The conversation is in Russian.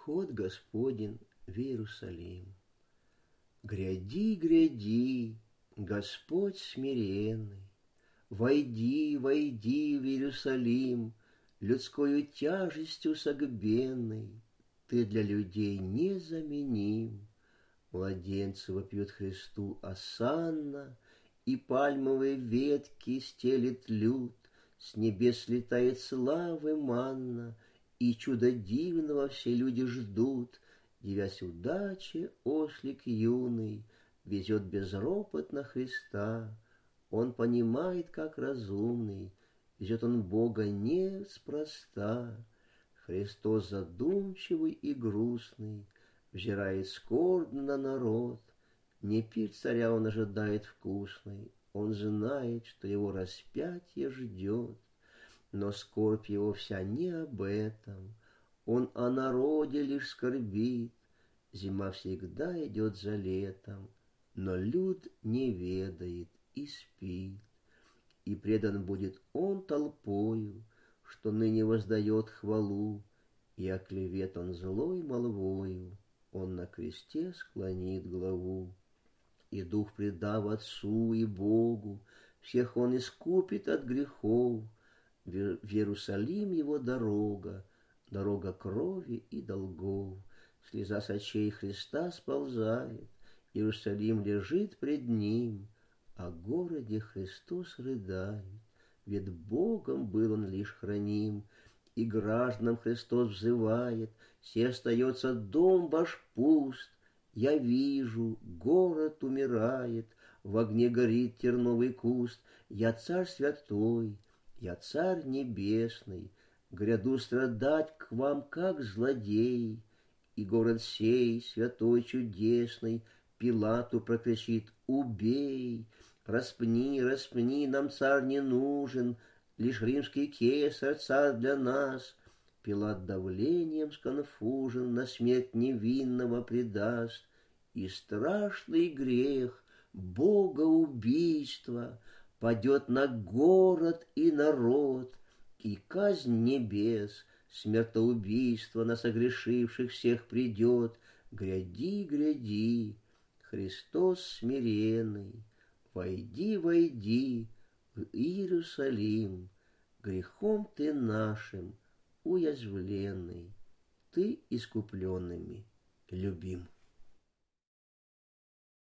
Вход Господень в Иерусалим. Гряди, гряди, Господь смиренный, войди, войди в Иерусалим, людскою тяжестью согбенный, ты для людей незаменим. Младенцы вопьют Христу осанна, и пальмовые ветки стелит люд, с небес слетает славы манна, и чудо дивного все люди ждут. Девясь удачи, ослик юный везет безропотно Христа. Он понимает, как разумный, везет он Бога неспроста. Христос задумчивый и грустный взирает скорбно на народ. Не пир царя он ожидает вкусный, он знает, что его распятие ждет. Но скорбь его вся не об этом, он о народе лишь скорбит. Зима всегда идет за летом, но люд не ведает и спит. И предан будет он толпою, что ныне воздает хвалу, и оклеветан злой молвою, он на кресте склонит главу. И дух предав Отцу и Богу, всех он искупит от грехов. В Иерусалим его дорога, дорога крови и долгов. Слеза с очей Христа сползает, Иерусалим лежит пред ним, о городе Христос рыдает, ведь Богом был он лишь храним. И гражданам Христос взывает, се остается дом ваш пуст. Я вижу, город умирает, в огне горит терновый куст. Я царь святой, я царь небесный, гряду страдать к вам, как злодей. И город сей, святой чудесный, Пилату прокричит: убей! Распни, распни, нам царь не нужен, лишь римский кесарь царь для нас. Пилат давлением сконфужен на смерть невинного предаст. И страшный грех богоубийства падет на город и народ, и казнь небес, смертоубийство на согрешивших всех придет. Гряди, гряди, Христос смиренный, войди, войди в Иерусалим, грехом ты нашим уязвленный, ты искупленными любим.